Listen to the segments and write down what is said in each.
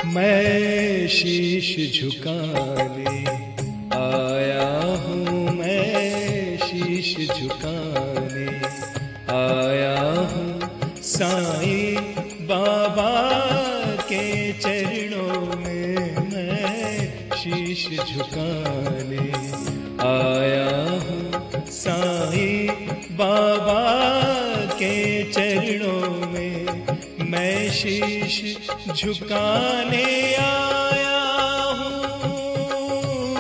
मैं शीश झुकाने आया हूँ, मैं शीश झुकाने आया हूँ साईं बाबा के चरणों में। मैं शीश झुकाने आया हूँ साईं बाबा के चरणों में। मैं शीश झुकाने आया हूँ,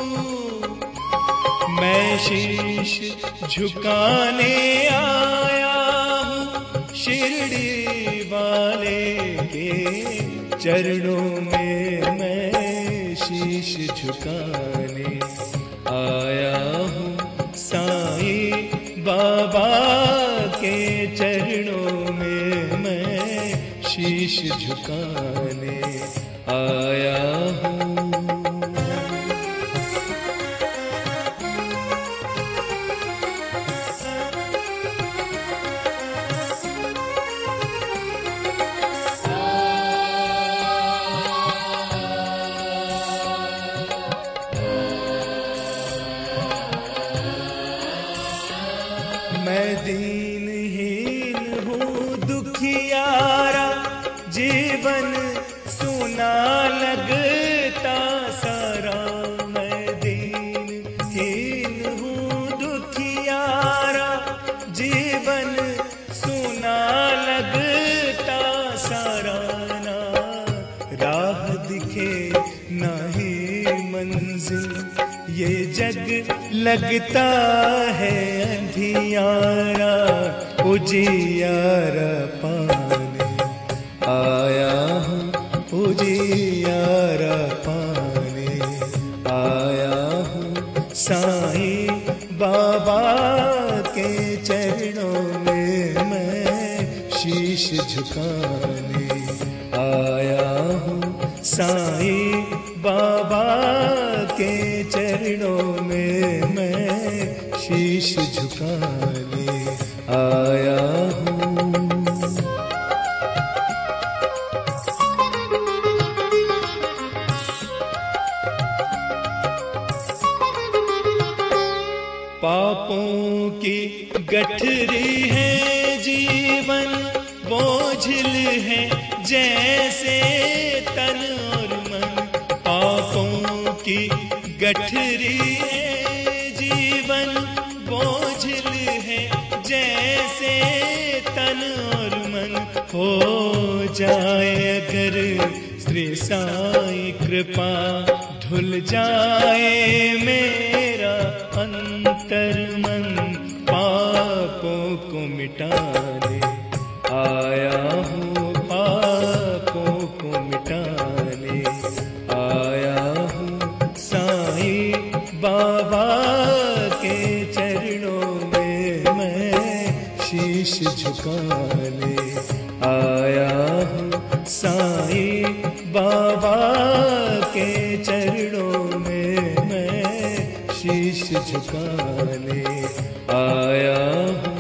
मैं शीश झुकाने आया हूँ शिरडी वाले के चरणों में। मैं शीश झुकाने आया हूँ साईं बाबा के चरणों में। मैं शीश झुकाने आया हूँ। मैं दीनहीन हूँ दुखियारा, जीवन सुना लगता सारा। मैं दीनहीन हूँ दुखियारा, जीवन सुना लगता सारा। ना राह दिखे ना ही मंजिल, ये जग लगता है अंधियारा। उजियारा पाने आया हूँ, उजियारा पाने आया हूँ साईं बाबा के चरणों में। मैं शीश झुकाने आया हूँ साईं बाबा के चरणों में। मैं शीश झुकाने आया हूँ। पापों की गठरी है जीवन, बोझिल है जैसे तन और मन। पापों की गठरी है जीवन, बोझिल है जैसे तन और मन। हो जाए अगर श्री साईं कृपा, धुल जाए मेरा अंतर मन। पापों को मिटाने आया हूँ, पापों को मिटाने आया हूँ साईं बाबा के चरणों में। मैं शीश झुकाने आया हूँ साईं बाबा के चरणों में। मैं शीश झुकाने आया हूँ।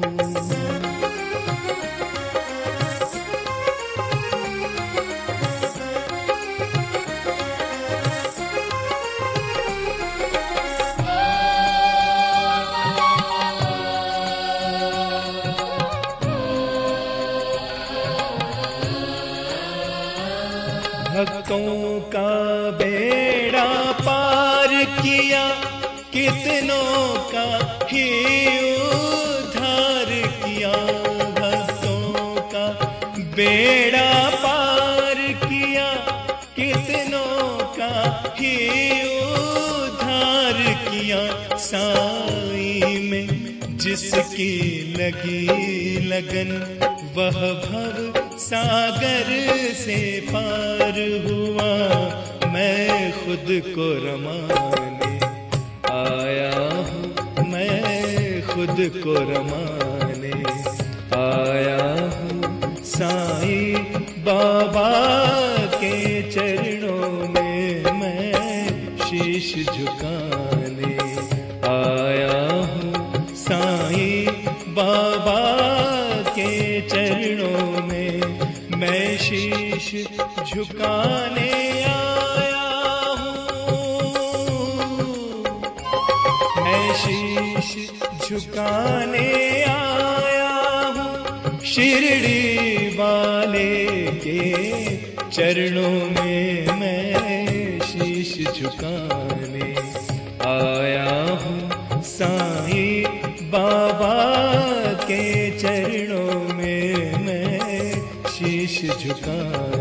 भक्तों का बेड़ा पार किया, कितनों का ही उद्धार किया। भक्तों का बेड़ा पार किया, कितनों का ही उद्धार किया। साईं में जिसकी लगी लगन, वह भव सागर से पार हुआ। मैं खुद को रमाने आया हूँ, मैं खुद को रमाने आया हूँ साईं बाबा के चरणों में। मैं शीश झुकाने आया हूँ साईं बाबा के चरणों में। मैं शीश झुकाने आया हूँ, मैं शीश झुकाने आया हूँ, शिरडी वाले के चरणों में मैं शीश झुकाने आया हूँ, साईं बाबा के चरणों में मैं शीश झुकाने